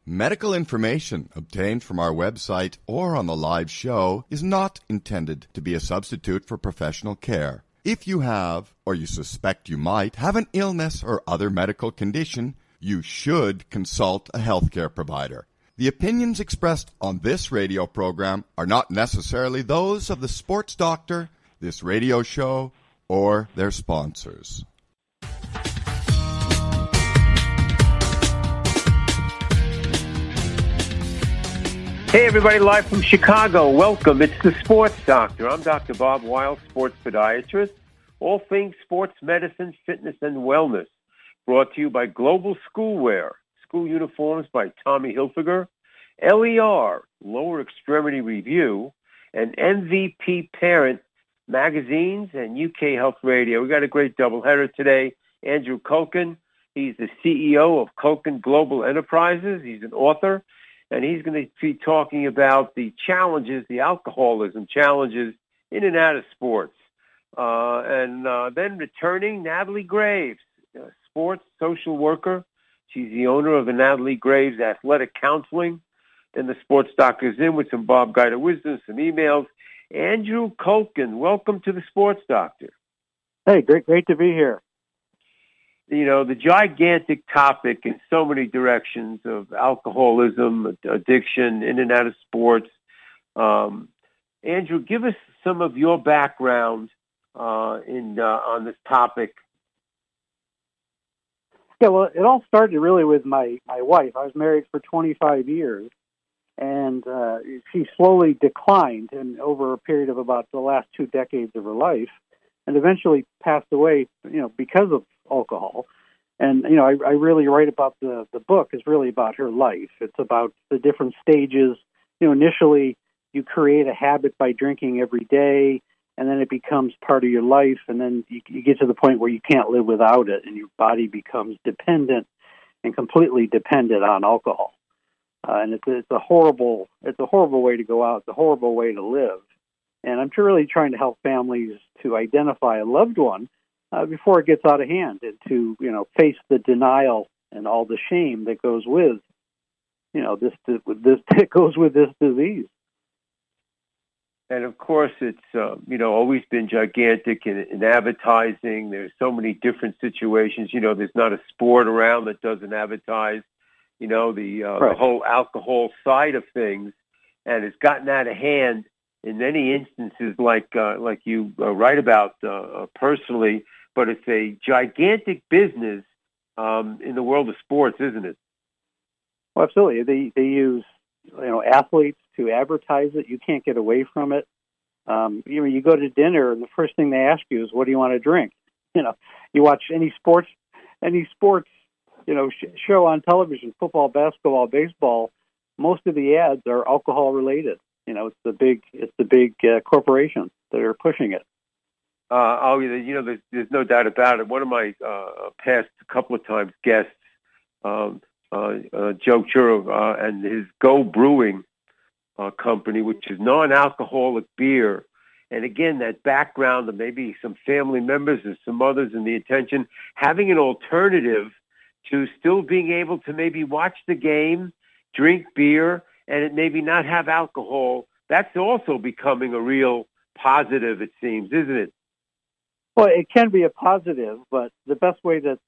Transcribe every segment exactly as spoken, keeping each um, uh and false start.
Medical information obtained from our website or on the live show is not intended to be a substitute for professional care. If you have, or you suspect you might, have an illness or other medical condition, you should consult a healthcare provider. The opinions expressed on this radio program are not necessarily those of the sports doctor, this radio show, or their sponsors. Hey, everybody, live from Chicago. Welcome. It's the Sports Doctor. I'm Doctor Bob Weil, sports podiatrist. All things sports medicine, fitness, and wellness. Brought to you by Global Schoolwear, school uniforms by Tommy Hilfiger, L E R, Lower Extremity Review, and M V P Parent magazines and U K Health Radio. We got a great doubleheader today. Andrew Kulkin, he's the C E O of Kulkin Global Enterprises. He's an author. And he's going to be talking about the challenges, the alcoholism challenges in and out of sports. Uh, and uh, then returning, Natalie Graves, a sports social worker. She's the owner of the Natalie Graves Athletic Counseling. Then the Sports Doctor's in with some Bob Guida wisdom, some emails. Andrew Kulkin, welcome to the Sports Doctor. Hey, great, great to be here. You know, the gigantic topic in so many directions of alcoholism, addiction, in and out of sports. Um, Andrew, give us some of your background uh, in uh, on this topic. Yeah, well, it all started really with my, my wife. I was married for twenty-five years, and uh, she slowly declined and over a period of about the last two decades of her life, and eventually passed away, you know, because of alcohol. And, you know, I, I really write about the, the book is really about her life. It's about the different stages. You know, initially you create a habit by drinking every day, and then it becomes part of your life, and then you, you get to the point where you can't live without it, and your body becomes dependent and completely dependent on alcohol. Uh, and it's, it's a horrible, it's a horrible way to go out. It's a horrible way to live. And I'm really trying to help families to identify a loved one Uh, before it gets out of hand, and to, you know, face the denial and all the shame that goes with, you know, this this that goes with this disease. And of course, it's uh, you know always been gigantic in, in advertising. There's so many different situations. You know, there's not a sport around that doesn't advertise. You know, the uh, right. the whole alcohol side of things, and it's gotten out of hand in many instances, like uh, like you uh, write about uh, personally. But it's a gigantic business um, in the world of sports, isn't it? Well, absolutely. They they use, you know, athletes to advertise it. You can't get away from it. Um, you know, you go to dinner, and the first thing they ask you is, "What do you want to drink?" You know, you watch any sports, any sports, you know, sh- show on television, football, basketball, baseball. Most of the ads are alcohol related. You know, it's the big it's the big uh, corporations that are pushing it. Uh, oh, you know, there's, there's no doubt about it. One of my uh, past couple of times guests, um, uh, uh, Joe Churro, uh, and his Go Brewing uh, company, which is non-alcoholic beer. And again, that background of maybe some family members and some others and the intention, having an alternative to still being able to maybe watch the game, drink beer, and it maybe not have alcohol. That's also becoming a real positive, it seems, isn't it? Well, it can be a positive, but the best way to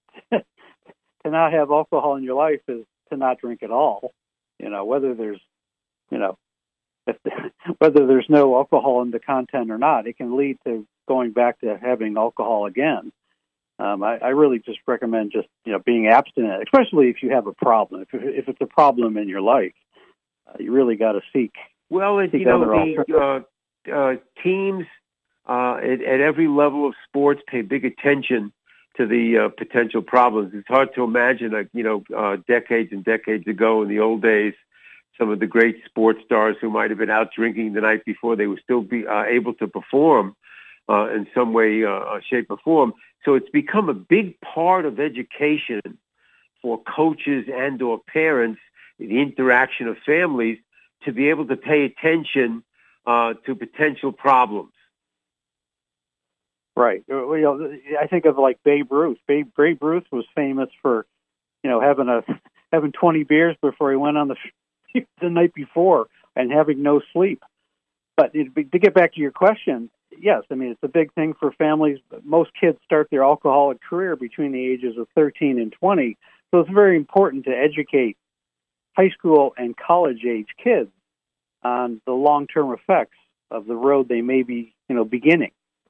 to not have alcohol in your life is to not drink at all. You know, whether there's, you know, if the, whether there's no alcohol in the content or not, it can lead to going back to having alcohol again. Um, I, I really just recommend just, you know, being abstinent, especially if you have a problem. If if it's a problem in your life, uh, you really got to seek. Well, it, seek you know, other the uh, uh, teams. Uh, at, at every level of sports, pay big attention to the uh, potential problems. It's hard to imagine, like, you know, uh, decades and decades ago in the old days, some of the great sports stars who might have been out drinking the night before, they would still be uh, able to perform uh, in some way, uh, shape, or form. So it's become a big part of education for coaches and or parents, the interaction of families, to be able to pay attention uh, to potential problems. Right. You know, I think of like Babe Ruth. Babe, Babe Ruth was famous for, you know, having a having twenty beers before he went on the field the night before and having no sleep. But it, to get back to your question, yes, I mean, it's a big thing for families. Most kids start their alcoholic career between the ages of thirteen and twenty, so it's very important to educate high school and college-age kids on the long-term effects of the road they may be, you know, beginning.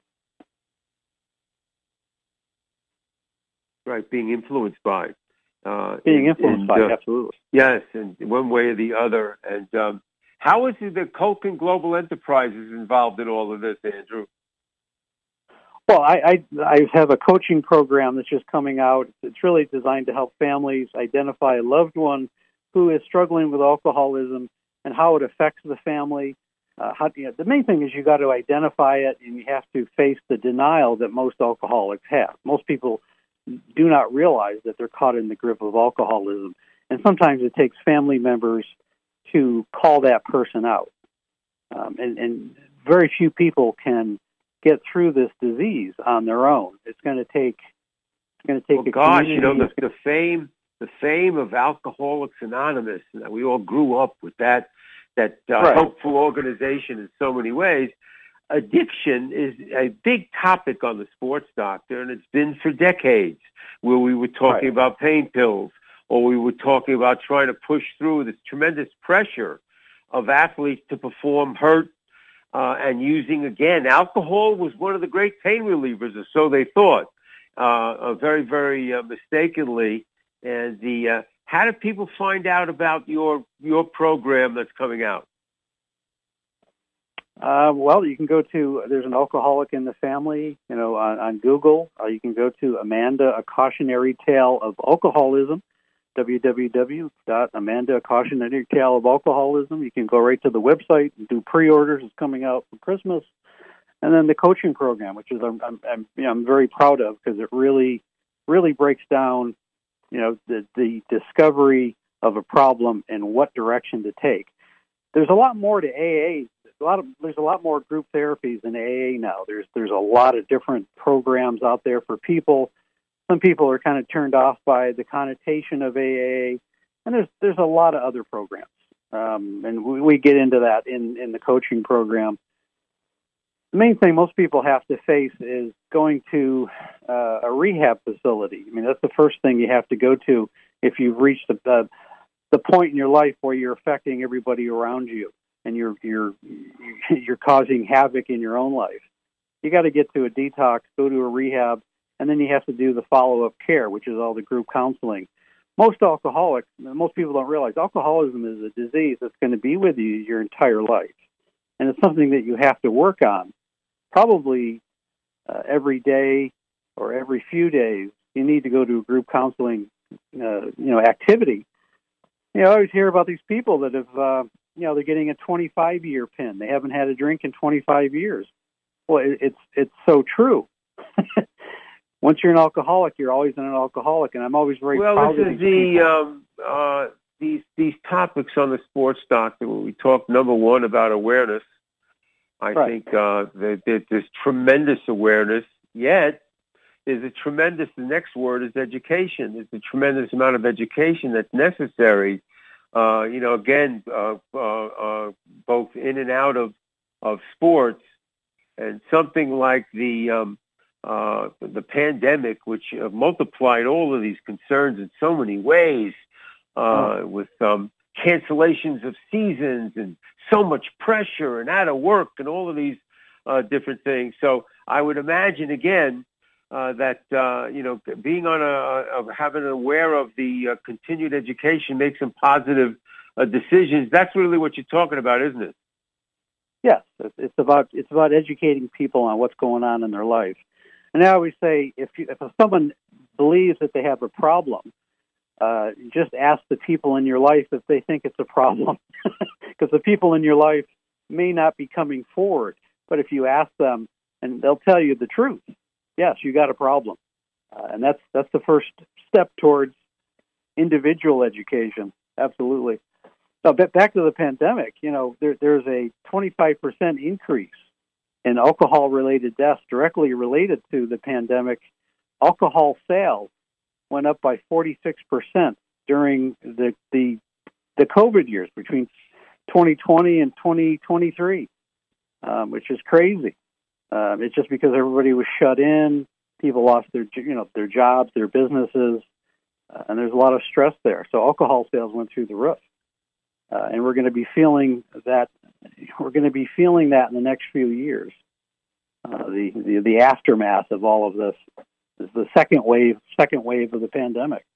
Right, being influenced by. Uh, being influenced and, by, uh, absolutely. Yes, and one way or the other. And um, how is it that Culkin Global Enterprises involved in all of this, Andrew? Well, I, I, I have a coaching program that's just coming out. It's really designed to help families identify a loved one who is struggling with alcoholism and how it affects the family. Uh, how, you know, the main thing is you got to identify it, and you have to face the denial that most alcoholics have. Most people do not realize that they're caught in the grip of alcoholism, and sometimes it takes family members to call that person out. Um, and, and very few people can get through this disease on their own. It's going to take. It's going to take. Well, a gosh, community. you know the, the fame, the fame of Alcoholics Anonymous. And we all grew up with that, that uh, right. helpful organization in so many ways. Addiction is a big topic on the Sports Doctor, and it's been for decades. Where we were talking right. about pain pills, or we were talking about trying to push through this tremendous pressure of athletes to perform hurt. Uh, and using, again, alcohol was one of the great pain relievers, or so they thought, uh, uh, very, very uh, mistakenly. And the uh, how do people find out about your your program that's coming out? Uh, well, you can go to, there's an Alcoholic in the Family, you know, on, on Google. Uh, you can go to Amanda, A Cautionary Tale of Alcoholism, w w w dot amanda a cautionary tale of alcoholism. You can go right to the website and do pre-orders. It's coming out for Christmas. And then the coaching program, which is I'm I'm, I'm, you know, I'm very proud of, because it really really breaks down, you know, the the discovery of a problem and what direction to take. There's a lot more to A A. A lot of there's a lot more group therapies in A A now. There's there's a lot of different programs out there for people. Some people are kind of turned off by the connotation of A A, and there's there's a lot of other programs, um, and we, we get into that in, in the coaching program. The main thing most people have to face is going to uh, a rehab facility. I mean, that's the first thing you have to go to if you've reached the uh, the point in your life where you're affecting everybody around you, and you're you're you're causing havoc in your own life. You got to get to a detox, go to a rehab. And then you have to do the follow-up care, which is all the group counseling. Most alcoholics, most people don't realize, alcoholism is a disease that's going to be with you your entire life. And it's something that you have to work on. Probably uh, every day or every few days, you need to go to a group counseling uh, you know, activity. You know, I always hear about these people that have, uh, you know, they're getting a twenty-five year pin. They haven't had a drink in twenty-five years. Well, it, it's it's so true. Once you're an alcoholic, you're always an alcoholic, and I'm always very well, proud this of is these the um, uh, these these topics on the Sports Doctor. We talk number one about awareness. I right. think uh, that, that there's tremendous awareness. Yet there's a tremendous. The next word is education. There's a tremendous amount of education that's necessary. Uh, you know, again, uh, uh, uh, both in and out of of sports, and something like the. Um, Uh, the pandemic, which uh, multiplied all of these concerns in so many ways, uh, oh. with um, cancellations of seasons and so much pressure and out of work and all of these uh, different things. So I would imagine, again, uh, that, uh, you know, being on a, a having aware of the uh, continued education, make some positive uh, decisions. That's really what you're talking about, isn't it? Yes, it's about it's about educating people on what's going on in their life. And I always say, if you, if someone believes that they have a problem, uh, just ask the people in your life if they think it's a problem, because the people in your life may not be coming forward. But if you ask them, and they'll tell you the truth, yes, you got a problem, uh, and that's that's the first step towards individual education. Absolutely. Now, back to the pandemic. You know, there, there's a twenty-five percent increase in alcohol-related deaths directly related to the pandemic. Alcohol sales went up by forty-six percent during the the the COVID years between twenty twenty and twenty twenty-three, um, which is crazy. Um, it's just because everybody was shut in, people lost their you know their jobs, their businesses, uh, and there's a lot of stress there. So alcohol sales went through the roof, uh, and we're going to be feeling that. We're going to be feeling that in the next few years. Uh, the, the the aftermath of all of this is the second wave, second wave of the pandemic.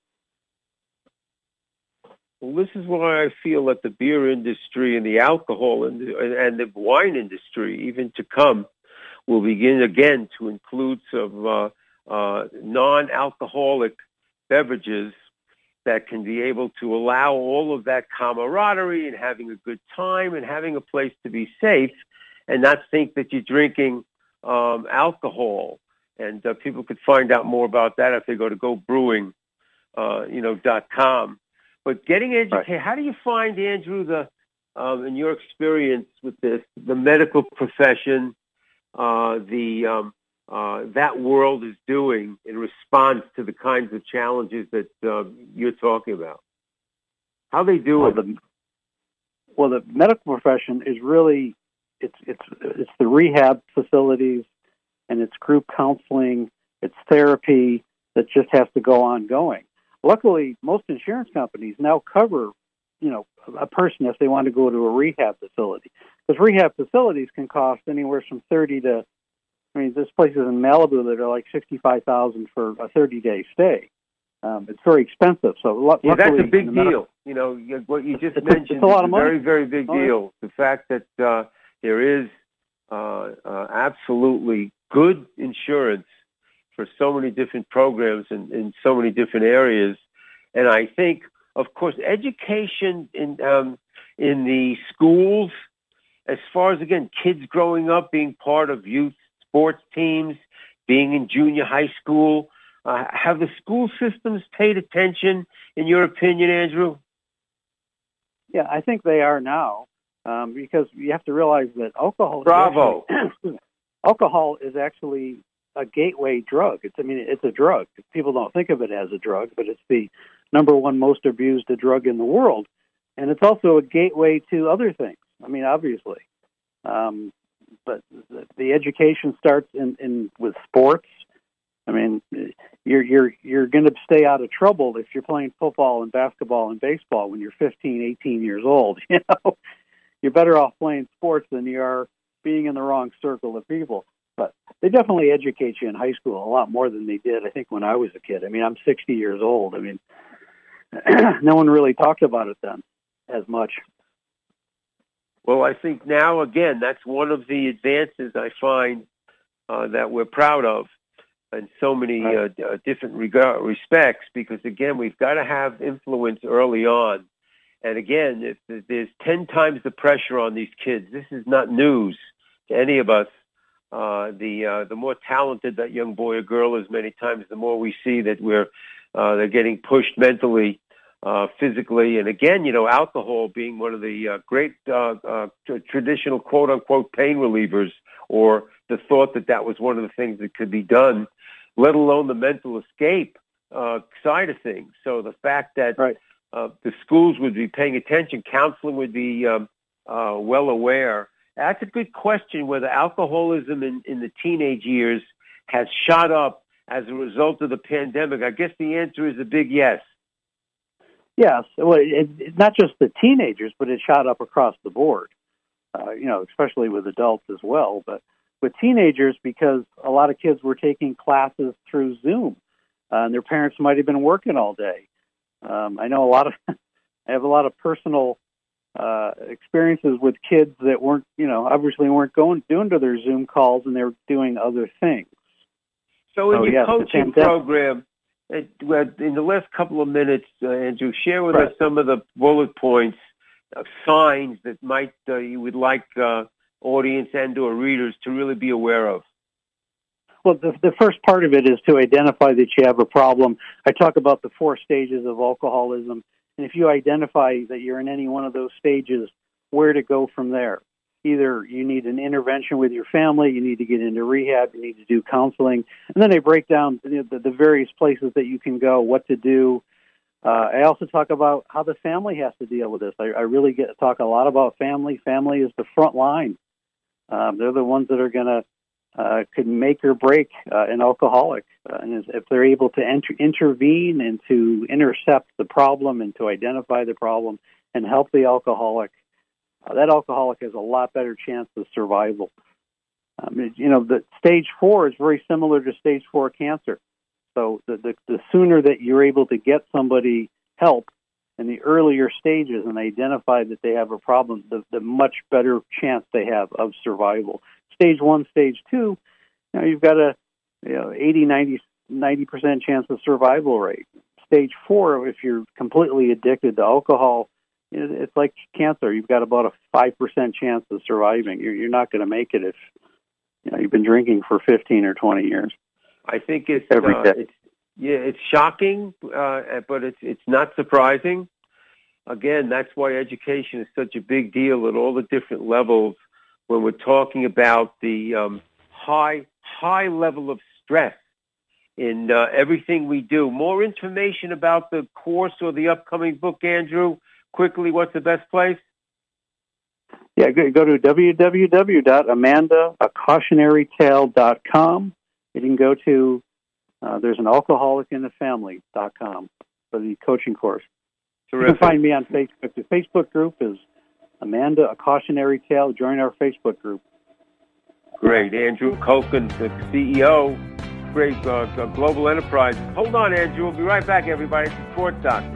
Well, this is why I feel that the beer industry and the alcohol and the, and the wine industry, even to come, will begin again to include some uh, uh, non-alcoholic beverages that can be able to allow all of that camaraderie and having a good time and having a place to be safe and not think that you're drinking um, alcohol. And uh, people could find out more about that if they go to go brewing, uh, you know, dot com. But getting educated, right. How do you find, Andrew, the um, in your experience with this, the medical profession, uh, the um, uh, that world is doing in response to the kinds of challenges that uh, you're talking about? How they do well, it? The, well, the medical profession is really it's it's it's the rehab facilities, and it's group counseling, it's therapy that just has to go ongoing. Luckily, most insurance companies now cover, you know, a person if they want to go to a rehab facility, because rehab facilities can cost anywhere from thirty to I mean, there's places in Malibu that are like sixty-five thousand dollars for a thirty-day stay. Um, it's very expensive. So, lu- yeah, luckily, that's a big deal. Medical, you know, what you just it's, mentioned it's a lot is of a money. very, very big oh, deal. Yeah. The fact that uh, there is uh, uh, absolutely good insurance for so many different programs in, in so many different areas. And I think, of course, education in um, in the schools, as far as, again, kids growing up, being part of youth sports teams, being in junior high school. Uh, have the school systems paid attention, in your opinion, Andrew? Yeah, I think they are now, um, because you have to realize that alcohol Bravo. Is actually, alcohol is actually a gateway drug. It's I mean, it's a drug. People don't think of it as a drug, but it's the number one most abused drug in the world. And it's also a gateway to other things. I mean, obviously. Um, but the education starts in, in with sports. I mean, you're you're you're going to stay out of trouble if you're playing football and basketball and baseball when you're fifteen, eighteen years old. You know, you're better off playing sports than you are being in the wrong circle of people. But they definitely educate you in high school a lot more than they did, I think, when I was a kid. I mean, I'm sixty years old. I mean, no one really talked about it then as much. Well, I think now, again, that's one of the advances I find uh, that we're proud of in so many uh, uh, different regard, respects, because, again, we've got to have influence early on. And, again, if there's ten times the pressure on these kids, this is not news to any of us. Uh, the uh, the more talented that young boy or girl is, many times, the more we see that we're uh, they're getting pushed mentally, uh, physically, and again, you know, alcohol being one of the uh, great uh, uh, t- traditional quote unquote pain relievers, or the thought that that was one of the things that could be done, let alone the mental escape uh, side of things. So the fact that right. uh, the schools would be paying attention, counseling would be um, uh, well aware. That's a good question, whether alcoholism in, in the teenage years has shot up as a result of the pandemic. I guess the answer is a big yes. Yes. Well, it, it, not just the teenagers, but it shot up across the board, uh, you know, especially with adults as well. But with teenagers, because a lot of kids were taking classes through Zoom, uh, and their parents might have been working all day. Um, I know a lot of, I have a lot of personal Uh, experiences with kids that weren't, you know, obviously weren't going doing to their Zoom calls, and they were doing other things. So in oh, your yes, coaching program, it, in the last couple of minutes, uh, Andrew, share with right. us some of the bullet points, uh, signs that might uh, you would like uh, audience and or readers to really be aware of. Well, the, the first part of it is to identify that you have a problem. I talk about the four stages of alcoholism. And if you identify that you're in any one of those stages, where to go from there. Either you need an intervention with your family, you need to get into rehab, you need to do counseling, and then they break down the, the various places that you can go, what to do, Uh, I also talk about how the family has to deal with this. I, I really get talk a lot about family. Family is the front line. Um, they're the ones that are going to uh, could make or break uh, an alcoholic, uh, and if they're able to enter, intervene and to intercept the problem and to identify the problem and help the alcoholic, uh, that alcoholic has a lot better chance of survival. Um, it, you know, the stage four is very similar to stage four cancer. So the, the the sooner that you're able to get somebody help in the earlier stages and identify that they have a problem, the, the much better chance they have of survival. Stage one, stage two, you know, you've got a you know, eighty, ninety, ninety percent chance of survival rate. Stage four, if you're completely addicted to alcohol, it's like cancer. You've got about a five percent chance of surviving. You're, you're not going to make it if you know, you've been drinking for fifteen or twenty years. I think it's, Every uh, day. it's yeah, it's shocking, uh, but it's it's not surprising. Again, that's why education is such a big deal at all the different levels. When we're talking about the um, high high level of stress in uh, everything we do. More information about the course or the upcoming book, Andrew. Quickly, what's the best place? Yeah, go, go to w w w dot amanda a cautionary tale dot com. You can go to, uh, there's an alcoholic in the family dot com for the coaching course. Terrific. You can find me on Facebook. The Facebook group is Amanda, A Cautionary Tale. Join our Facebook group. Great. Andrew Kulkin, the C E O, great uh, global enterprise. Hold on, Andrew. We'll be right back, everybody. It's the Sports Doctor.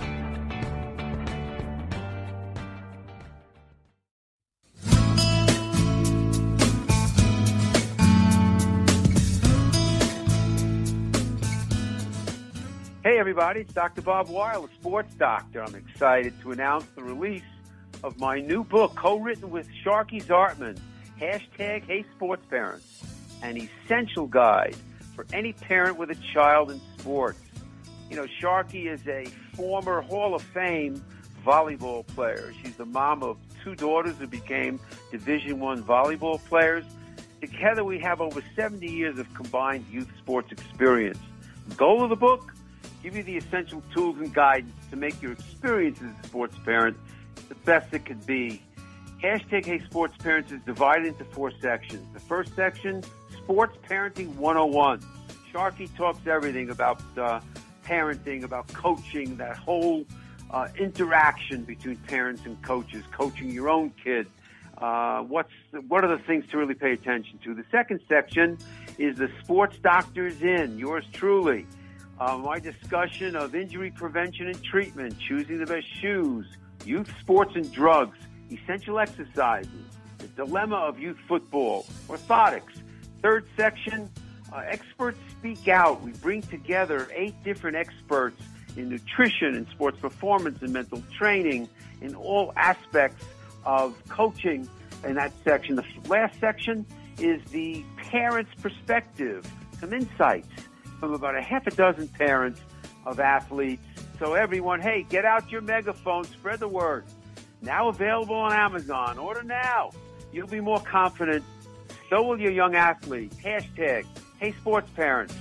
Hey, everybody, it's Doctor Bob Weil, the Sports Doctor. I'm excited to announce the release of my new book, co-written with Sharky Zartman, hashtag Hey Sports Parents, an essential guide for any parent with a child in sports. You know, Sharky is a former Hall of Fame volleyball player. She's the mom of two daughters who became Division One volleyball players. Together, we have over seventy years of combined youth sports experience. The goal of the book? Give you the essential tools and guidance to make your experience as a sports parent the best it could be. Hashtag Hey Sports Parents is divided into four sections. The first section, Sports Parenting one oh one. Sharky talks everything about uh, parenting, about coaching, that whole uh, interaction between parents and coaches, coaching your own kid. Uh, what's what are the things to really pay attention to? The second section is the Sports Doctor's In, yours truly. Uh, my discussion of injury prevention and treatment, choosing the best shoes, youth sports and drugs, essential exercises, the dilemma of youth football, orthotics. Third section, uh, experts speak out. We bring together eight different experts in nutrition and sports performance and mental training in all aspects of coaching in that section. The last section is the parent's perspective, some insights from about a half a dozen parents of athletes. So everyone, hey, get out your megaphone, spread the word. Now available on Amazon. Order now. You'll be more confident. So will your young athlete. Hashtag Hey Sports Parents.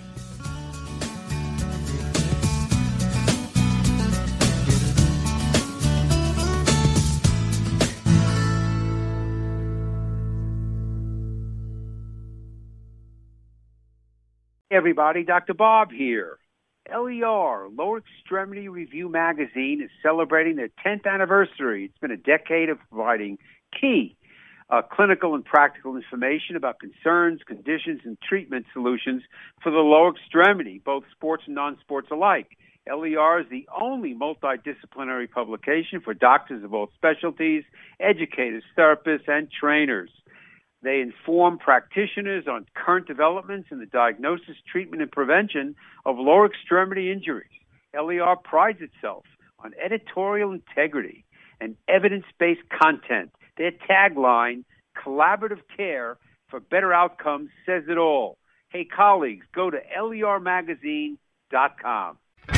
Hey everybody, Doctor Bob here. L E R, Lower Extremity Review Magazine, is celebrating their tenth anniversary. It's been a decade of providing key uh, clinical and practical information about concerns, conditions, and treatment solutions for the lower extremity, both sports and non-sports alike. L E R is the only multidisciplinary publication for doctors of all specialties, educators, therapists, and trainers. They inform practitioners on current developments in the diagnosis, treatment, and prevention of lower extremity injuries. L E R prides itself on editorial integrity and evidence-based content. Their tagline, collaborative care for better outcomes, says it all. Hey, colleagues, go to L E R magazine dot com.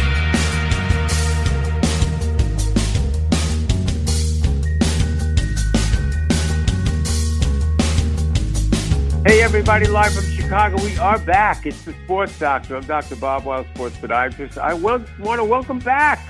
Hey, everybody, live from Chicago. We are back. It's the Sports Doctor. I'm Doctor Bob Weil, sports podiatrist. I want to welcome back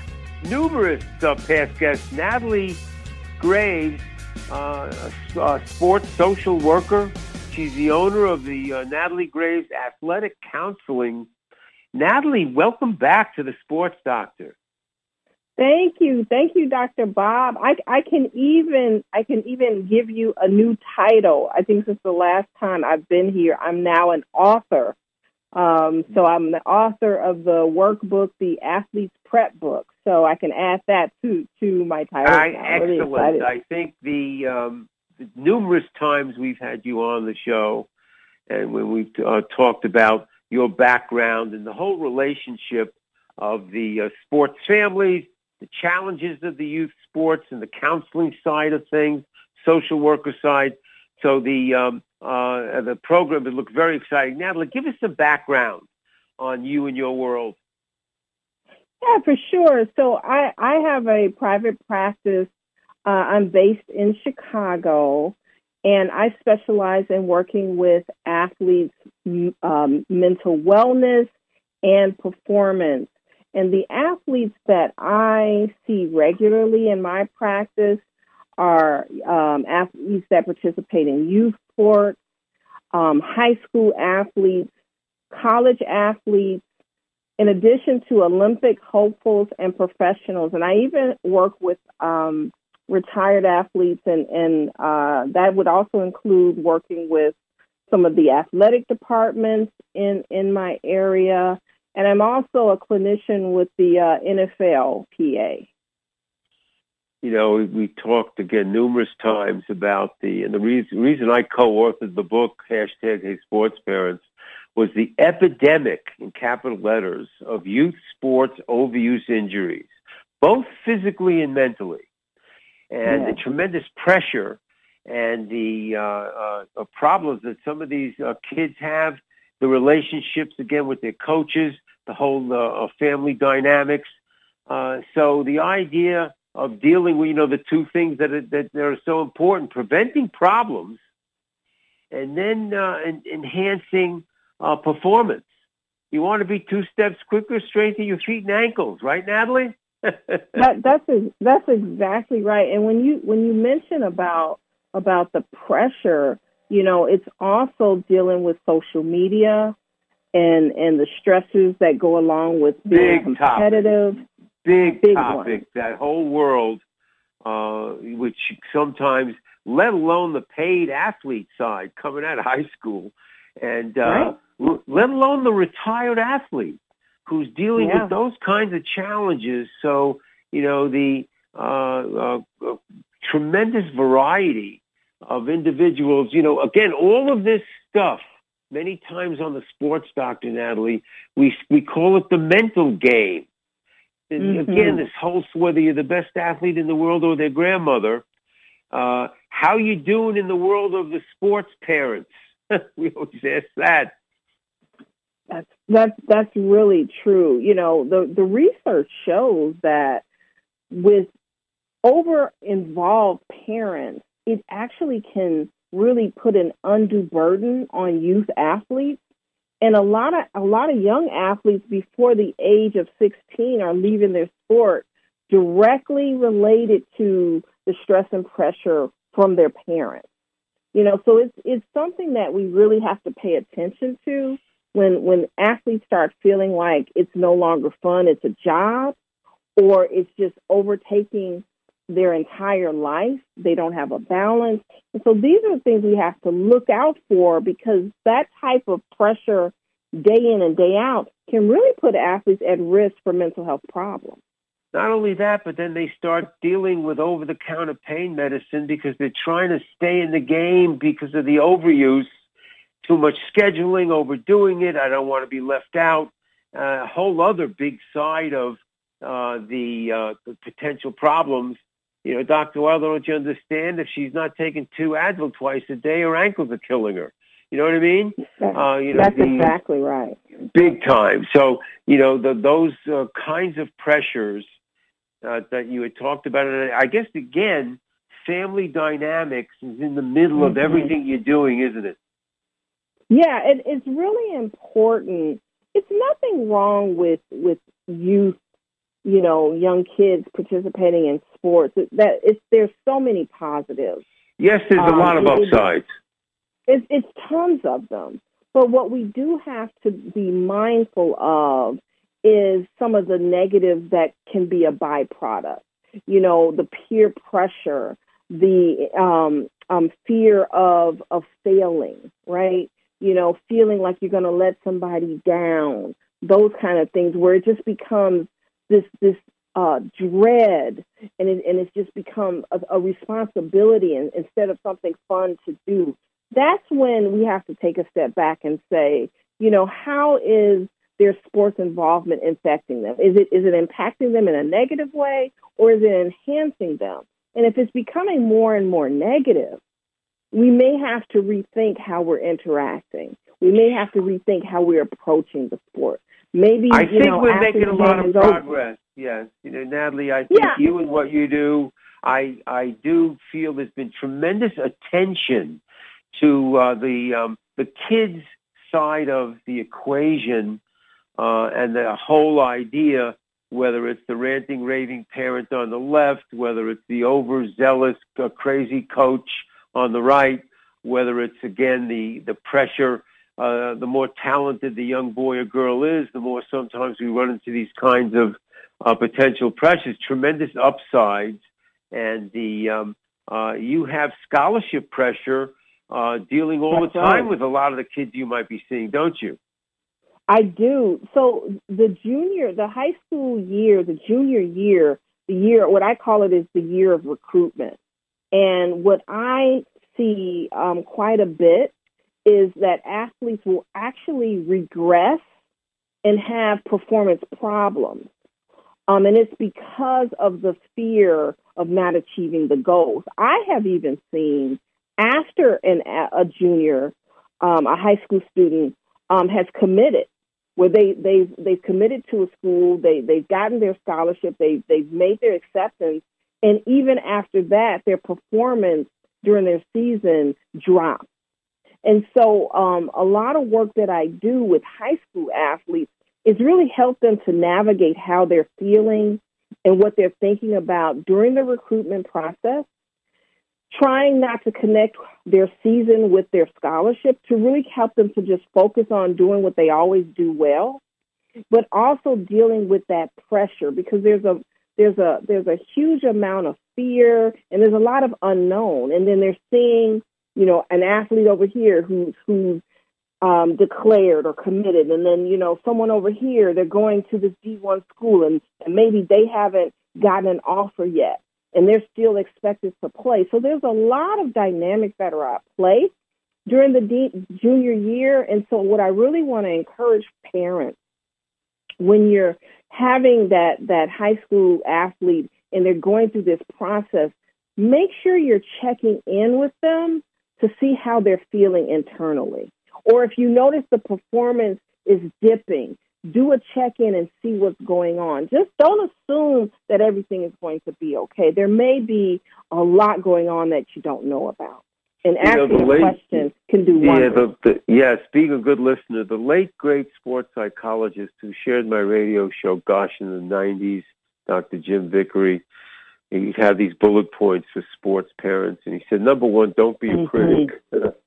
numerous uh, past guests. Natalie Graves, uh, a, a sports social worker. She's the owner of the uh, Natalie Graves Athletic Counseling. Natalie, welcome back to the Sports Doctor. Thank you. Thank you, Doctor Bob. I, I can even I can even give you a new title. I think since the last time I've been here, I'm now an author. Um, so I'm the author of the workbook, the Athlete's Prep book. So I can add that to, to my title. I, now. Really excellent. excited. I think the, um, the numerous times we've had you on the show and when we've uh, talked about your background and the whole relationship of the uh, sports families, the challenges of the youth sports and the counseling side of things, social worker side. So the um, uh, the program, it looks very exciting. Natalie, give us some background on you and your world. Yeah, for sure. So I, I have a private practice. Uh, I'm based in Chicago, and I specialize in working with athletes' um, mental wellness and performance. And the athletes that I see regularly in my practice are um, athletes that participate in youth sports, um, high school athletes, college athletes, in addition to Olympic hopefuls and professionals. And I even work with um, retired athletes, and, and uh, that would also include working with some of the athletic departments in, in my area. And I'm also a clinician with the uh, N F L P A. You know, we, we talked again numerous times about the, and the reason, reason I co-authored the book, hashtag Hey Sports Parents, was the epidemic, in capital letters, of youth sports overuse injuries, both physically and mentally, and Yeah. the tremendous pressure and the uh, uh, problems that some of these uh, kids have, the relationships, again, with their coaches, the whole uh, family dynamics. Uh, so the idea of dealing with, you know, the two things that are, that are so important, preventing problems and then uh, en- enhancing uh, performance. You want to be two steps quicker, strengthen your feet and ankles, right, Natalie? that, that's that's exactly right. And when you when you mention about about the pressure, you know, it's also dealing with social media and and the stresses that go along with being Big competitive. Topic. Big, Big topic. one. That whole world, uh, which sometimes, let alone the paid athlete side coming out of high school, and uh, Right. l- let alone the retired athlete who's dealing Yeah. with those kinds of challenges. So, you know, the uh, uh, uh, tremendous variety of individuals, you know, again, all of this stuff, many times on the Sports Doctor, Natalie, we we call it the mental game. And Mm-hmm. again, this whole, whether you're the best athlete in the world or their grandmother, uh, how you doing in the world of the sports parents? We always ask that. That's that's that's really true. You know, the the research shows that with over involved parents, it actually can really put an undue burden on youth athletes. And a lot of a lot of young athletes before the age of sixteen are leaving their sport directly related to the stress and pressure from their parents. You know, so it's it's something that we really have to pay attention to when when athletes start feeling like it's no longer fun, it's a job, or it's just overtaking their entire life. They don't have a balance. And so these are the things we have to look out for, because that type of pressure day in and day out can really put athletes at risk for mental health problems. Not only that, but then they start dealing with over-the-counter pain medicine because they're trying to stay in the game because of the overuse, too much scheduling, overdoing it. I don't want to be left out. Uh, a whole other big side of uh, the, uh, the potential problems. You know, Doctor Wild, don't you understand? If she's not taking two Advil twice a day, her ankles are killing her. You know what I mean? That's, uh, you know, that's the, exactly right. Big time. So, you know, the, those uh, kinds of pressures uh, that you had talked about, and I guess, again, family dynamics is in the middle Mm-hmm. of everything you're doing, isn't it? Yeah, it, it's really important. It's nothing wrong with, with youth you know, young kids participating in sports. That it's there's so many positives. Yes, there's a Um, lot of it- it- upsides. It's, it's tons of them. But what we do have to be mindful of is some of the negatives that can be a byproduct. You know, the peer pressure, the um, um, fear of of failing, right? You know, feeling like you're going to let somebody down, those kind of things, where it just becomes this this uh, dread, and it, and it's just become a, a responsibility and, instead of something fun to do. That's when we have to take a step back and say, you know, how is their sports involvement affecting them? Is it is it impacting them in a negative way, or is it enhancing them? And if it's becoming more and more negative, we may have to rethink how we're interacting. We may have to rethink how we're approaching the sport. Maybe I you think know, we're after making a the lot game of is over- progress. Yes, you know, Natalie, I think Yeah. you and what you do, I I do feel there's been tremendous attention to uh, the um, the kids' side of the equation, uh, and the whole idea, whether it's the ranting, raving parent on the left, whether it's the overzealous, uh, crazy coach on the right, whether it's, again, the, the pressure, uh, the more talented the young boy or girl is, the more sometimes we run into these kinds of uh, potential pressures, tremendous upsides. And the um, uh, you have scholarship pressure uh, dealing all That's the time right. with a lot of the kids you might be seeing, don't you? I do. So the junior, the high school year, the junior year, the year, what I call it is the year of recruitment. And what I see um, quite a bit is that athletes will actually regress and have performance problems. Um, and it's because of the fear of not achieving the goals. I have even seen after an, a junior, um, a high school student um, has committed, where they, they've, they've committed to a school, they, they've gotten their scholarship, they, they've made their acceptance, and even after that, their performance during their season drops. And so um, a lot of work that I do with high school athletes is really help them to navigate how they're feeling and what they're thinking about during the recruitment process, trying not to connect their season with their scholarship to really help them to just focus on doing what they always do well, but also dealing with that pressure, because there's a there's a there's a huge amount of fear and there's a lot of unknown. And then they're seeing, you know, an athlete over here who's who's um, declared or committed, and then, you know, someone over here, they're going to this D one school and, and maybe they haven't gotten an offer yet, and they're still expected to play. So there's a lot of dynamics that are at play during the D- junior year. And so what I really want to encourage parents, when you're having that, that high school athlete and they're going through this process, make sure you're checking in with them to see how they're feeling internally. Or if you notice the performance is dipping, do a check-in and see what's going on. Just don't assume that everything is going to be okay. There may be a lot going on that you don't know about. And You know, asking the a late- question can do Yeah, wonders. the, the, yes, being a good listener, the late, great sports psychologist who shared my radio show, gosh, in the nineties, Doctor Jim Vickery, he had these bullet points for sports parents, and he said, number one, don't be a Mhm. critic.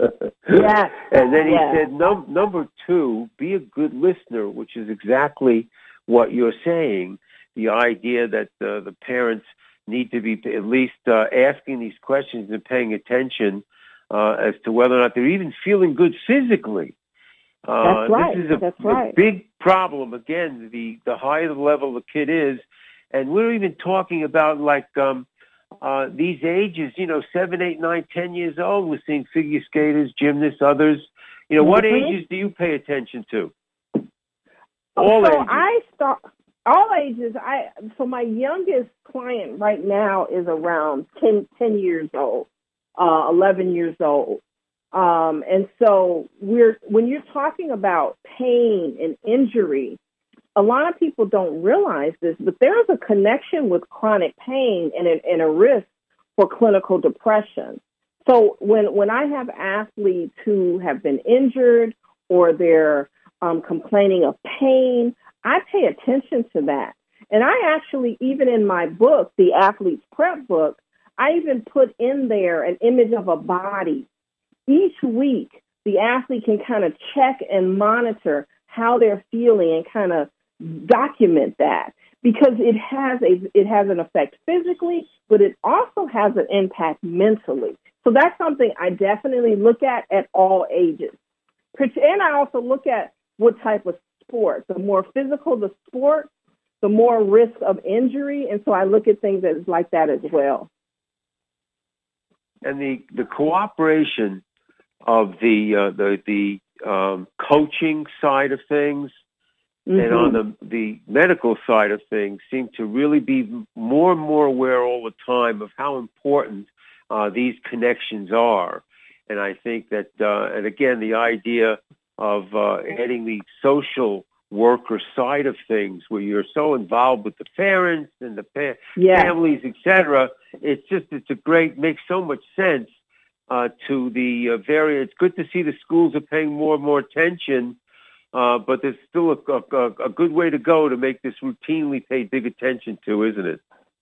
Yes. And then he Yes. said, num- number two, be a good listener, which is exactly what you're saying, the idea that uh, the parents need to be at least uh, asking these questions and paying attention uh, as to whether or not they're even feeling good physically. Uh, That's right. This is a, That's a right. big problem. Again, the, the higher the level the kid is, and we're even talking about like um, uh, these ages, you know, seven, eight, nine, ten years old. We're seeing figure skaters, gymnasts, others. You know, what Mhm. ages do you pay attention to? All so ages. I start all ages. I so my youngest client right now is around ten, ten years old, uh, eleven years old, um, and so we're when you're talking about pain and injury, a lot of people don't realize this, but there is a connection with chronic pain and a, and a risk for clinical depression. So when when I have athletes who have been injured or they're um, complaining of pain, I pay attention to that. And I actually, even in my book, the Athlete's Prep book, I even put in there an image of a body. Each week, the athlete can kind of check and monitor how they're feeling and kind of document that, because it has a it has an effect physically, but it also has an impact mentally. So that's something I definitely look at at all ages. And I also look at what type of sport. The more physical the sport, the more risk of injury. And so I look at things as like that as well. And the, the cooperation of the uh, the the um, coaching side of things, mm-hmm. and on the the medical side of things, seem to really be more and more aware all the time of how important uh, these connections are. And I think that, uh, and again, the idea of uh, adding the social worker side of things, where you're so involved with the parents and the pa- yeah. families, et cetera. It's just, it's a great, makes so much sense uh, to the uh, very, it's good to see the schools are paying more and more attention, uh, but there's still a, a, a good way to go to make this routinely paid big attention to, isn't it?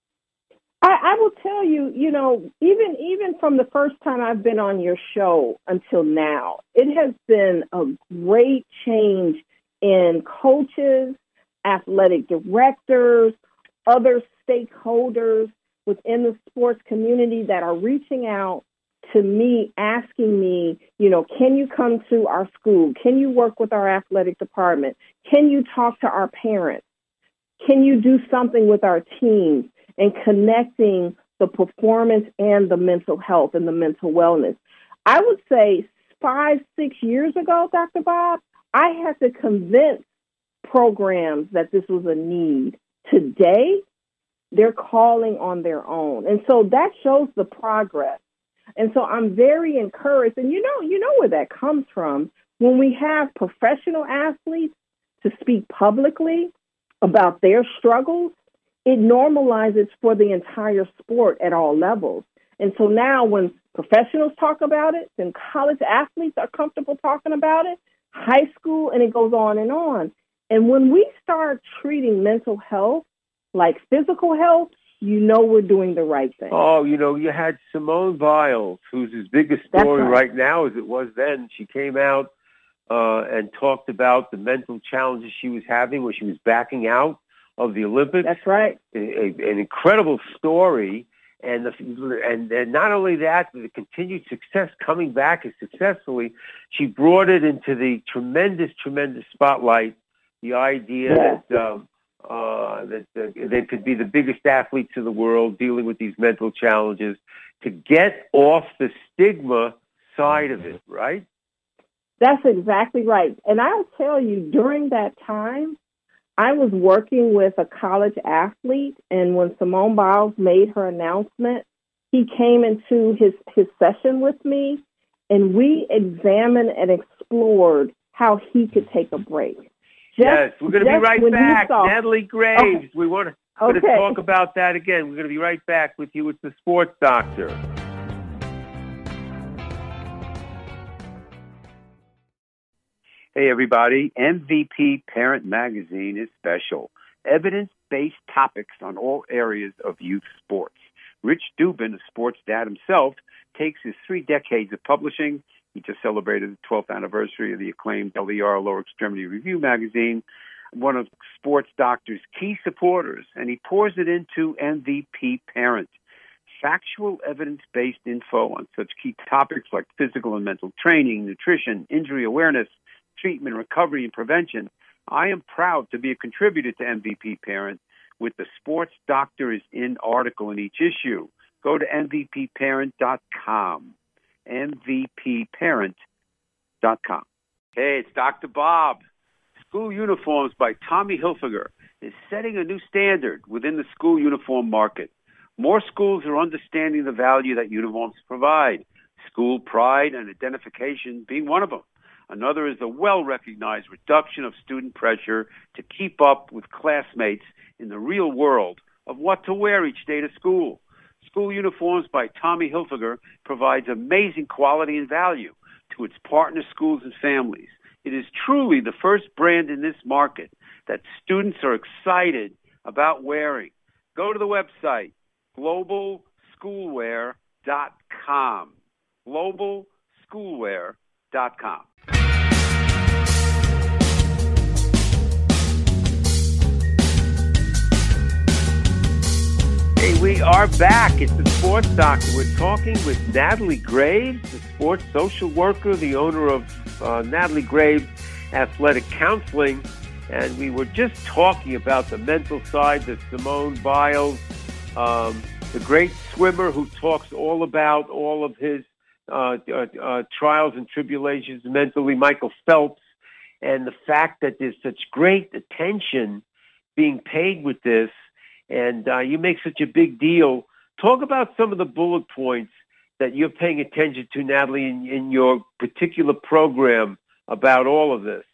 I, I will tell you, you know, even even from the first time I've been on your show until now, it has been a great change in coaches, athletic directors, other stakeholders within the sports community that are reaching out to me, asking me, you know, can you come to our school? Can you work with our athletic department? Can you talk to our parents? Can you do something with our teams? And connecting the performance and the mental health and the mental wellness. I would say five, six years ago, Doctor Bob, I had to convince programs that this was a need. Today, they're calling on their own. And so that shows the progress. And so I'm very encouraged. And you know, you know where that comes from. When we have professional athletes to speak publicly about their struggles, it normalizes for the entire sport at all levels. And so now when professionals talk about it, then college athletes are comfortable talking about it, high school, and it goes on and on. And when we start treating mental health like physical health, you know we're doing the right thing. Oh, you know, you had Simone Biles, who's as big a story right. right now as it was then. She came out uh, and talked about the mental challenges she was having when she was backing out of the Olympics. That's right. A, a, an incredible story. And, the, and and not only that, but the continued success, coming back as successfully, she brought it into the tremendous, tremendous spotlight, the idea yeah. that um, uh, that uh, they could be the biggest athletes in the world dealing with these mental challenges, to get off the stigma side of it, right? That's exactly right. And I'll tell you, during that time, I was working with a college athlete, and when Simone Biles made her announcement, he came into his, his session with me, and we examined and explored how he could take a break. Just, yes, we're going to be right back. Saw, Natalie Graves, okay. we want to, okay. to talk about that again. We're going to be right back with you with the Sports Doctor. Hey, everybody. M V P Parent Magazine is special. Evidence-based topics on all areas of youth sports. Rich Dubin, a sports dad himself, takes his three decades of publishing. He just celebrated the twelfth anniversary of the acclaimed L E R, Lower Extremity Review magazine, one of Sports Doctor's key supporters, and he pours it into M V P Parent. Factual, evidence-based info on such key topics like physical and mental training, nutrition, injury awareness, treatment, recovery, and prevention. I am proud to be a contributor to M V P Parent with the Sports Doctor is in article in each issue. Go to M V P parent dot com. M V P parent dot com. Hey, it's Doctor Bob. School Uniforms by Tommy Hilfiger is setting a new standard within the school uniform market. More schools are understanding the value that uniforms provide, school pride and identification being one of them. Another is the well-recognized reduction of student pressure to keep up with classmates in the real world of what to wear each day to school. School Uniforms by Tommy Hilfiger provides amazing quality and value to its partner schools and families. It is truly the first brand in this market that students are excited about wearing. Go to the website, global schoolwear dot com. global schoolwear dot com. Hey, we are back. It's the Sports Doctor. We're talking with Natalie Graves, the sports social worker, the owner of uh, Natalie Graves Athletic Counseling. And we were just talking about the mental side, the Simone Biles, um, the great swimmer who talks all about all of his uh, uh, uh, trials and tribulations mentally, Michael Phelps, and the fact that there's such great attention being paid with this, and uh, you make such a big deal. Talk about some of the bullet points that you're paying attention to, Natalie, in, in your particular program about all of this.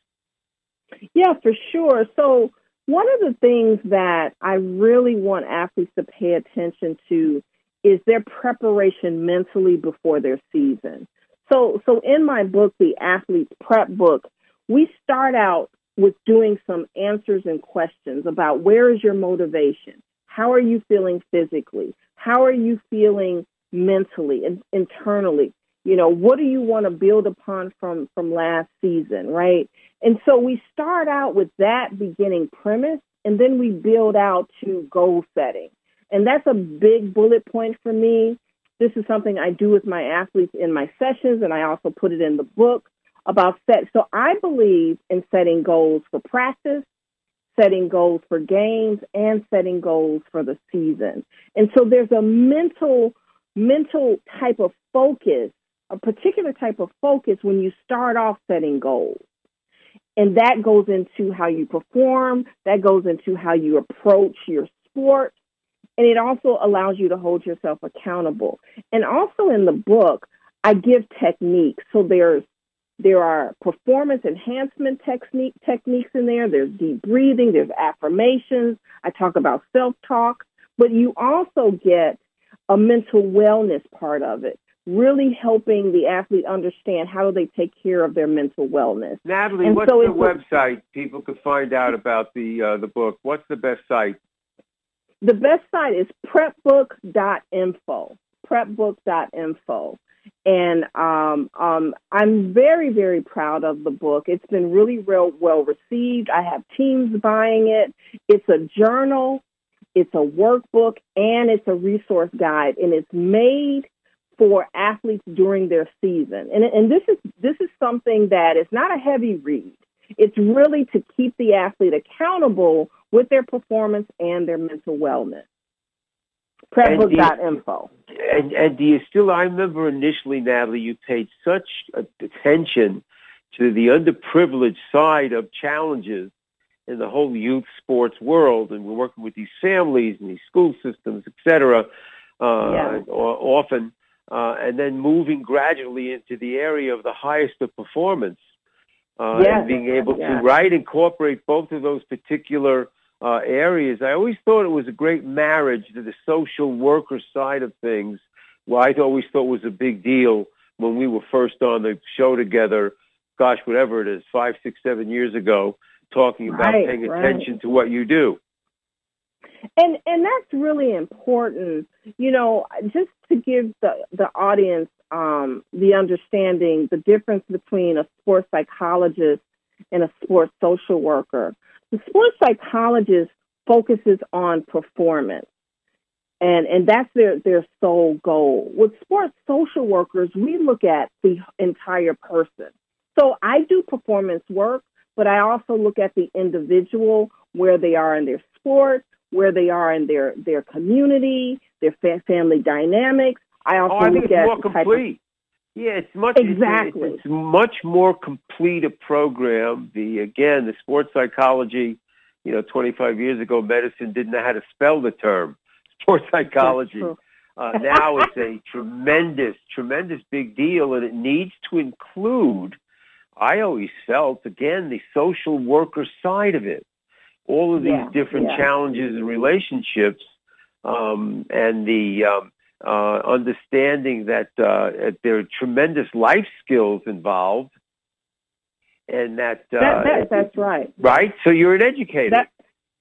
Yeah, for sure. So one of the things that I really want athletes to pay attention to is their preparation mentally before their season. So, so in my book, the Athlete's Prep Book, we start out with doing some answers and questions about where is your motivation? How are you feeling physically? How are you feeling mentally and internally? You know, what do you want to build upon from, from last season, right? And so we start out with that beginning premise, and then we build out to goal setting. And that's a big bullet point for me. This is something I do with my athletes in my sessions, and I also put it in the book about set. So I believe in setting goals for practice, setting goals for games, and setting goals for the season. And so there's a mental, mental type of focus, a particular type of focus when you start off setting goals. And that goes into how you perform, that goes into how you approach your sport, and it also allows you to hold yourself accountable. And also in the book, I give techniques. So there's there are performance enhancement technique techniques in there. There's deep breathing, there's affirmations. I talk about self-talk, but you also get a mental wellness part of it, really helping the athlete understand how do they take care of their mental wellness. Natalie, and what's so the website people could find out about the uh, the book? What's the best site? The best site is prep book dot info, prep book dot info. And um, um, I'm very, very proud of the book. It's been really real well received. I have teams buying it. It's a journal, it's a workbook, and it's a resource guide, and it's made for athletes during their season. And, and this is this is something that is not a heavy read. It's really to keep the athlete accountable with their performance and their mental wellness. prep book dot info. And, and do you still, I remember initially, Natalie, you paid such attention to the underprivileged side of challenges in the whole youth sports world, and we're working with these families and these school systems, et cetera, uh, yeah. often, uh, and then moving gradually into the area of the highest of performance, uh, yes. and being able yes. to, right, incorporate both of those particular Uh, areas. I always thought it was a great marriage to the social worker side of things. Well, I always thought was a big deal when we were first on the show together, gosh, whatever it is, five, six, seven years ago, talking about right, paying right. attention to what you do. And and that's really important, you know, just to give the, the audience um, the understanding, the difference between a sports psychologist and a sports social worker. The sports psychologist focuses on performance, and, and that's their, their sole goal. With sports social workers, we look at the entire person. So I do performance work, but I also look at the individual, where they are in their sport, where they are in their, their community, their fa- family dynamics. I also oh, I think look it's at more complete. Yeah, it's much exactly. It's, it's much more complete a program. The again, the sports psychology. You know, twenty-five years ago, medicine didn't know how to spell the term sports psychology. Uh, now it's a tremendous, tremendous big deal, and it needs to include. I always felt again the social worker side of it, all of these yeah, different yeah. challenges and relationships, um, and the. Um, Uh, understanding that uh, there are tremendous life skills involved, and that, uh, that, that that's right. Right. So you're an educator. That,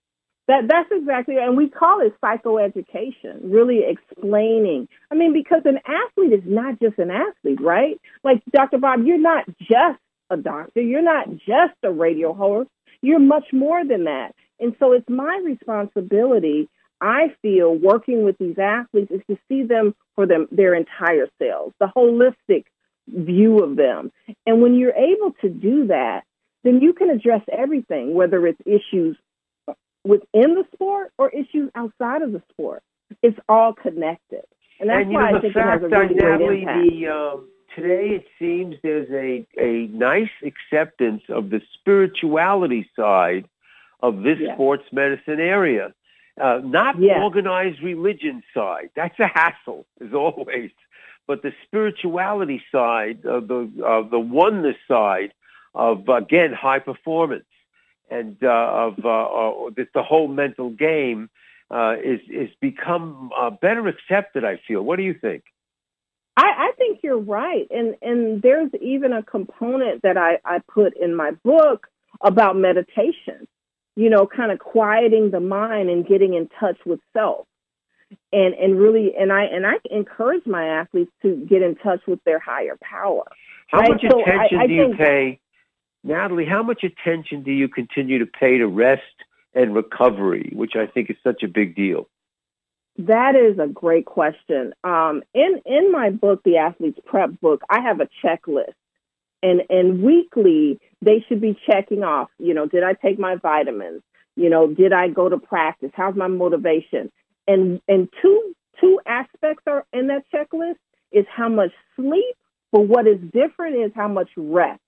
That that's exactly, and we call it psychoeducation, really explaining. I mean, because an athlete is not just an athlete, right? Like, Doctor Bob, you're not just a doctor. You're not just a radio host. You're much more than that. And so it's my responsibility, I feel, working with these athletes is to see them for them, their entire selves, the holistic view of them. And when you're able to do that, then you can address everything, whether it's issues within the sport or issues outside of the sport. It's all connected. And that's and, you why know, I think fact, it has a really great Natalie, impact. The, um, today it seems there's a, a nice acceptance of the spirituality side of this yes. sports medicine area. Uh, not yes. organized religion side. That's a hassle, as always. But the spirituality side, uh, the uh, the oneness side of, again, high performance and uh, of uh, uh, this, the whole mental game uh, is is become uh, better accepted, I feel. What do you think? I, I think you're right. And and there's even a component that I, I put in my book about meditation, you know, kind of quieting the mind and getting in touch with self. And and really, and I and I encourage my athletes to get in touch with their higher power. How right? much so attention I, I do you think, pay, Natalie, how much attention do you continue to pay to rest and recovery, which I think is such a big deal? That is a great question. Um, in in my book, the Athlete's Prep book, I have a checklist. And and weekly, they should be checking off, you know, did I take my vitamins? You know, did I go to practice? How's my motivation? And and two two aspects are in that checklist is how much sleep, but what is different is how much rest.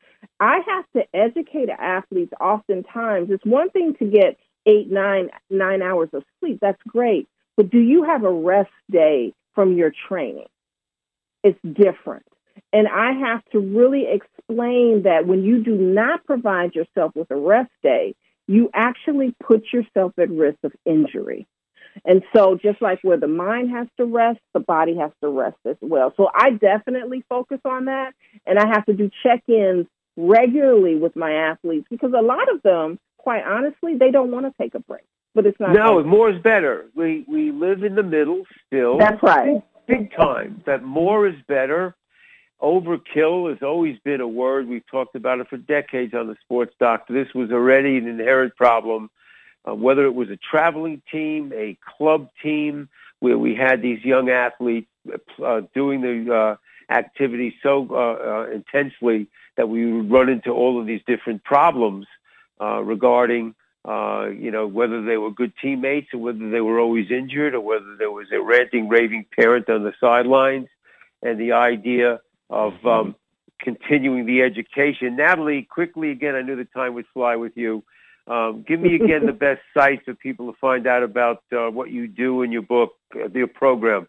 I have to educate athletes oftentimes. It's one thing to get eight, nine, nine hours of sleep. That's great. But do you have a rest day from your training? It's different. And I have to really explain that when you do not provide yourself with a rest day, you actually put yourself at risk of injury. And so just like where the mind has to rest, the body has to rest as well. So I definitely focus on that. And I have to do check-ins regularly with my athletes because a lot of them, quite honestly, they don't want to take a break. But it's not. No, more is better. We we live in the middle still. That's right. Big, big time. That more is better. Overkill has always been a word. We've talked about it for decades on the Sports Doctor. This was already an inherent problem, uh, whether it was a traveling team, a club team, where we had these young athletes uh, doing the uh, activity so uh, uh, intensely that we would run into all of these different problems uh, regarding, uh, you know, whether they were good teammates or whether they were always injured or whether there was a ranting, raving parent on the sidelines, and the idea of um, continuing the education. Natalie, quickly again, I knew the time would fly with you. Um, give me again the best sites for people to find out about uh, what you do in your book, uh, your program.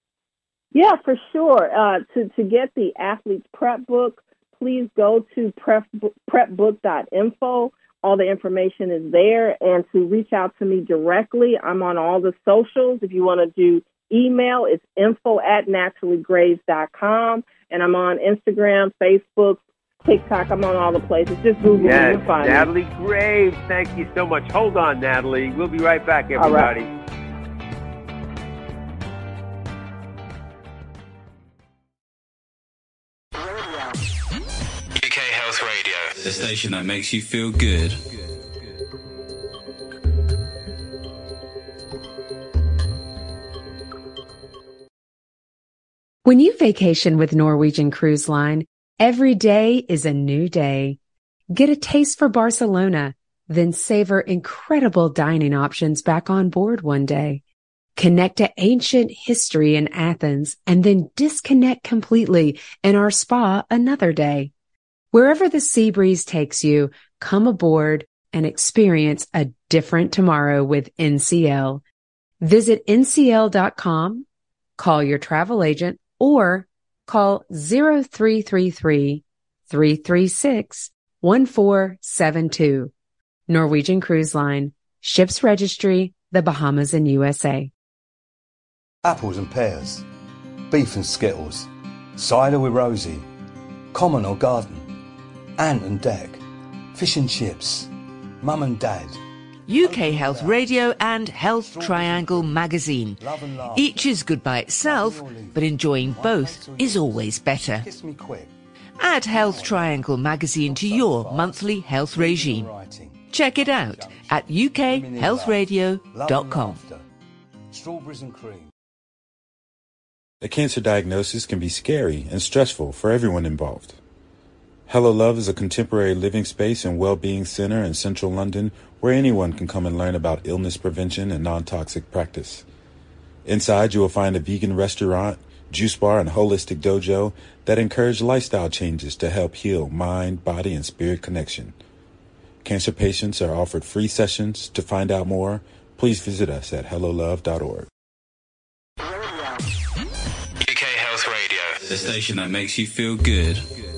Yeah, for sure. Uh, to, to get the Athlete's Prep book, please go to prep, prep book dot info. All the information is there. And to reach out to me directly, I'm on all the socials. If you want to do email, it's info at natalie graves dot com. And I'm on Instagram, Facebook, TikTok. I'm on all the places. Just Google yes, me. You'll find Natalie me. Graves, thank you so much. Hold on, Natalie. We'll be right back, everybody. All right. U K Health Radio, the station that makes you feel good. When you vacation with Norwegian Cruise Line, every day is a new day. Get a taste for Barcelona, then savor incredible dining options back on board one day. Connect to ancient history in Athens and then disconnect completely in our spa another day. Wherever the sea breeze takes you, come aboard and experience a different tomorrow with N C L. Visit N C L dot com, call your travel agent, or call zero three three three, three three six, one four seven two. Norwegian Cruise Line. Ships registry, the Bahamas and U S A. Apples and pears, beef and skittles, cider with Rosie, common or garden, ant and deck, fish and chips, mum and dad, U K Health Radio and Health Triangle magazine. Each is good by itself, but enjoying both is always better. Add Health Triangle magazine to your monthly health regime. Check it out at u k health radio dot com. Strawberries and cream. A cancer diagnosis can be scary and stressful for everyone involved. Hello Love is a contemporary living space and well-being center in central London where anyone can come and learn about illness prevention and non-toxic practice. Inside, you will find a vegan restaurant, juice bar, and holistic dojo that encourage lifestyle changes to help heal mind, body, and spirit connection. Cancer patients are offered free sessions. To find out more, please visit us at hello love dot org. U K Health Radio, the station that makes you feel good.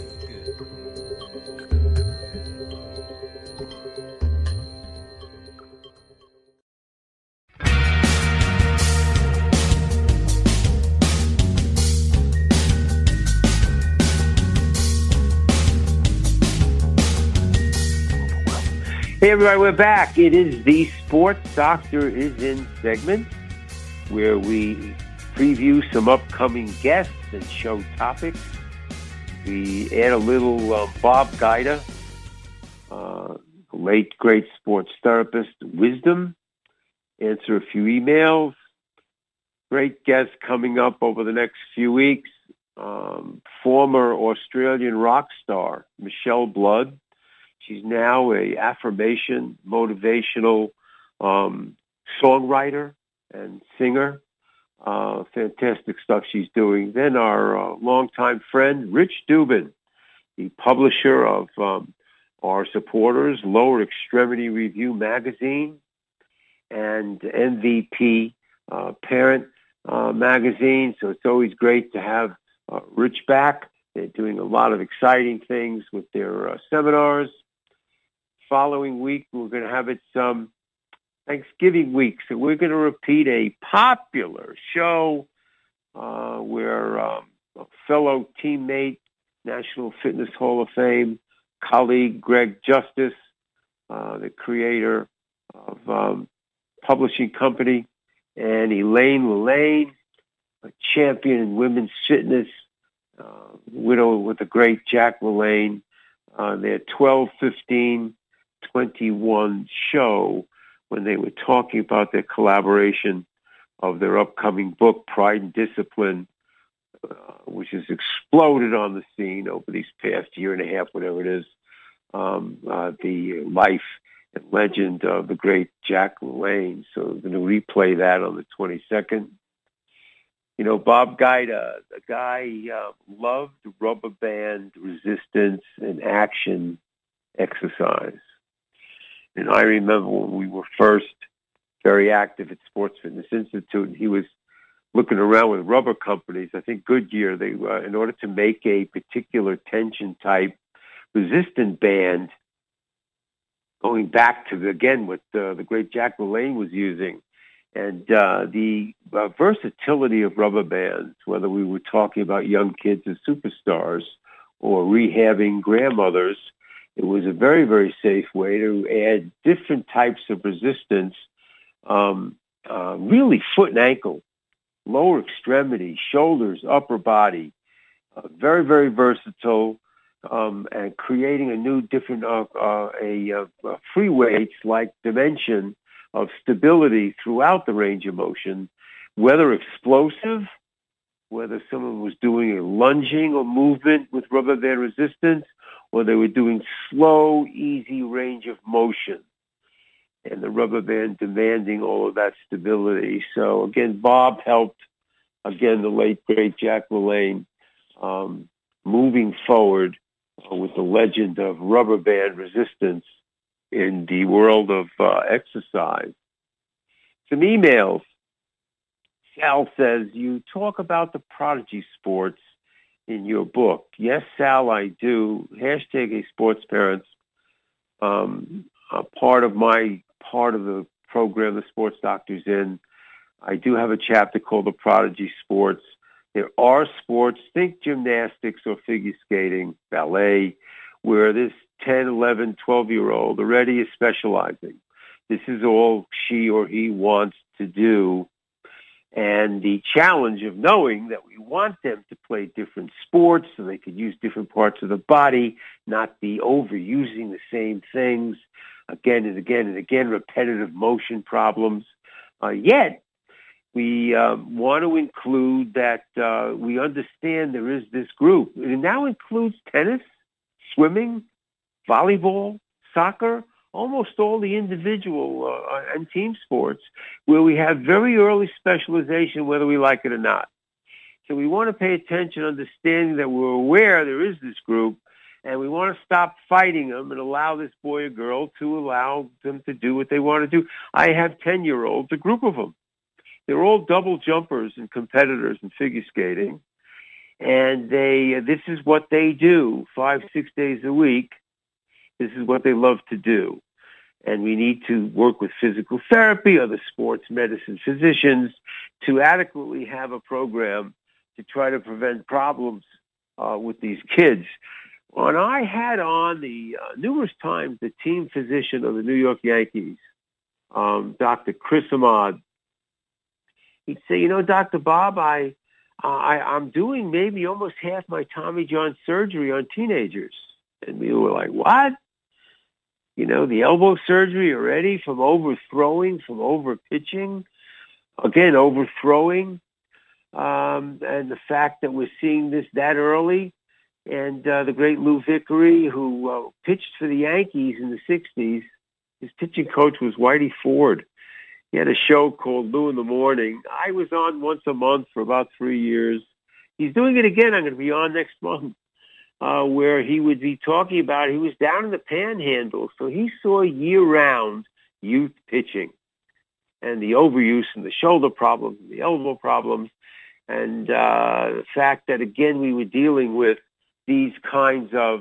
Hey everybody, we're back. It is the Sports Doctor is In segment where we preview some upcoming guests and show topics. We add a little uh, Bob Guida, uh, late great sports therapist, wisdom, answer a few emails. Great guests coming up over the next few weeks. Um, former Australian rock star, Michelle Blood. She's now a affirmation, motivational um, songwriter and singer. Uh, fantastic stuff she's doing. Then our uh, longtime friend, Rich Dubin, the publisher of um, our supporters, Lower Extremity Review magazine, and M V P uh, Parent uh, magazine. So it's always great to have uh, Rich back. They're doing a lot of exciting things with their uh, seminars. Following week, we're going to have it um, Thanksgiving week, so we're going to repeat a popular show uh, where um, a fellow teammate, National Fitness Hall of Fame colleague Greg Justice, uh, the creator of um, publishing company, and Elaine Lillane, a champion in women's fitness, uh, widow with the great Jack Lillane, uh, their twelve fifteen twenty-one show when they were talking about their collaboration of their upcoming book, Pride and Discipline, uh, which has exploded on the scene over these past year and a half, whatever it is, um, uh, the life and legend of the great Jack LaLanne. So we're going to replay that on the twenty-second. You know, Bob Guida, the guy uh, loved rubber band resistance and action exercise. And I remember when we were first very active at Sports Fitness Institute, and he was looking around with rubber companies. I think Goodyear, they uh, in order to make a particular tension type resistant band, going back to, the, again, what uh, the great Jack LaLanne was using, and uh, the uh, versatility of rubber bands, whether we were talking about young kids as superstars or rehabbing grandmothers, it was a very, very safe way to add different types of resistance, um, uh, really foot and ankle, lower extremity, shoulders, upper body, uh, very, very versatile, um, and creating a new different, uh, uh, a, uh, a free weights like dimension of stability throughout the range of motion, whether explosive, whether someone was doing a lunging or movement with rubber band resistance, or they were doing slow, easy range of motion, and the rubber band demanding all of that stability. So again, Bob helped, again, the late, great Jack LaLanne, um, moving forward uh, with the legend of rubber band resistance in the world of uh, exercise. Some emails. Sal says, you talk about the prodigy sports in your book. Yes, Sal, I do. Hashtag a sports parents. Um, a part of my part of the program, the Sports Doctor's in, I do have a chapter called the prodigy sports. There are sports, think gymnastics or figure skating, ballet, where this ten, eleven, twelve-year-old already is specializing. This is all she or he wants to do. And the challenge of knowing that we want them to play different sports so they could use different parts of the body, not be overusing the same things again and again and again, repetitive motion problems. Uh, yet, we um, want to include that uh, we understand there is this group. It now includes tennis, swimming, volleyball, soccer, almost all the individual uh, and team sports, where we have very early specialization, whether we like it or not. So we want to pay attention, understanding that we're aware there is this group, and we want to stop fighting them and allow this boy or girl to allow them to do what they want to do. I have ten-year-olds, a group of them. They're all double jumpers and competitors in figure skating, and they this is what they do five, six days a week. This is what they love to do. And we need to work with physical therapy, other sports medicine physicians, to adequately have a program to try to prevent problems uh, with these kids. When I had on the uh, numerous times the team physician of the New York Yankees, um, Doctor Chris Ahmad, he'd say, you know, Doctor Bob, I, uh, I, I'm doing maybe almost half my Tommy John surgery on teenagers. And we were like, what? You know, the elbow surgery already from overthrowing, from over-pitching, again, overthrowing, um, and the fact that we're seeing this that early. And uh, the great Lou Vickery, who uh, pitched for the Yankees in the sixties, his pitching coach was Whitey Ford. He had a show called Lou in the Morning. I was on once a month for about three years. He's doing it again. I'm going to be on next month. Uh, where he would be talking about, he was down in the Panhandle, so he saw year-round youth pitching and the overuse and the shoulder problems and the elbow problems, and uh, the fact that, again, we were dealing with these kinds of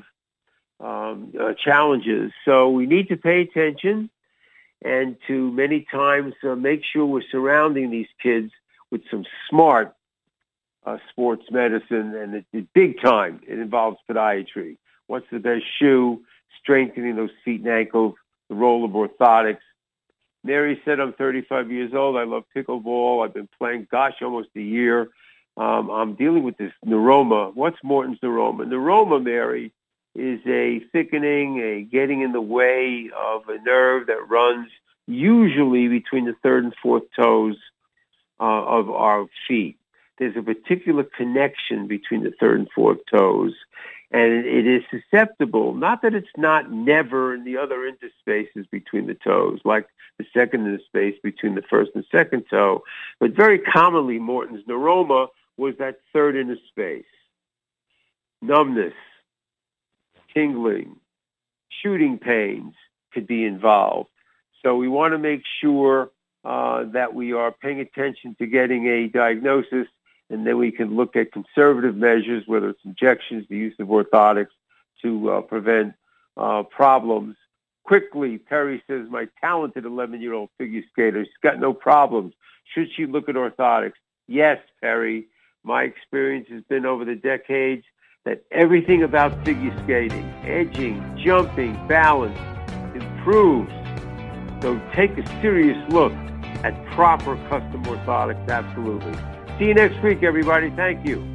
um, uh, challenges. So we need to pay attention and to many times uh, make sure we're surrounding these kids with some smart Uh, sports medicine, and it, it, big time, it involves podiatry. What's the best shoe, strengthening those feet and ankles, the role of orthotics. Mary said, I'm thirty-five years old. I love pickleball. I've been playing, gosh, almost a year. Um, I'm dealing with this neuroma. What's Morton's neuroma? Neuroma, Mary, is a thickening, a getting in the way of a nerve that runs usually between the third and fourth toes uh, of our feet. There's a particular connection between the third and fourth toes, and it is susceptible, not that it's not never in the other interspaces between the toes, like the second interspace between the first and second toe, but very commonly Morton's neuroma was that third interspace. Numbness, tingling, shooting pains could be involved. So we want to make sure uh, that we are paying attention to getting a diagnosis, and then we can look at conservative measures, whether it's injections, the use of orthotics, to uh, prevent uh, problems. Quickly, Perry says, my talented eleven-year-old figure skater, she's got no problems. Should she look at orthotics? Yes, Perry. My experience has been over the decades that everything about figure skating, edging, jumping, balance, improves. So take a serious look at proper custom orthotics, absolutely. See you next week, everybody. Thank you.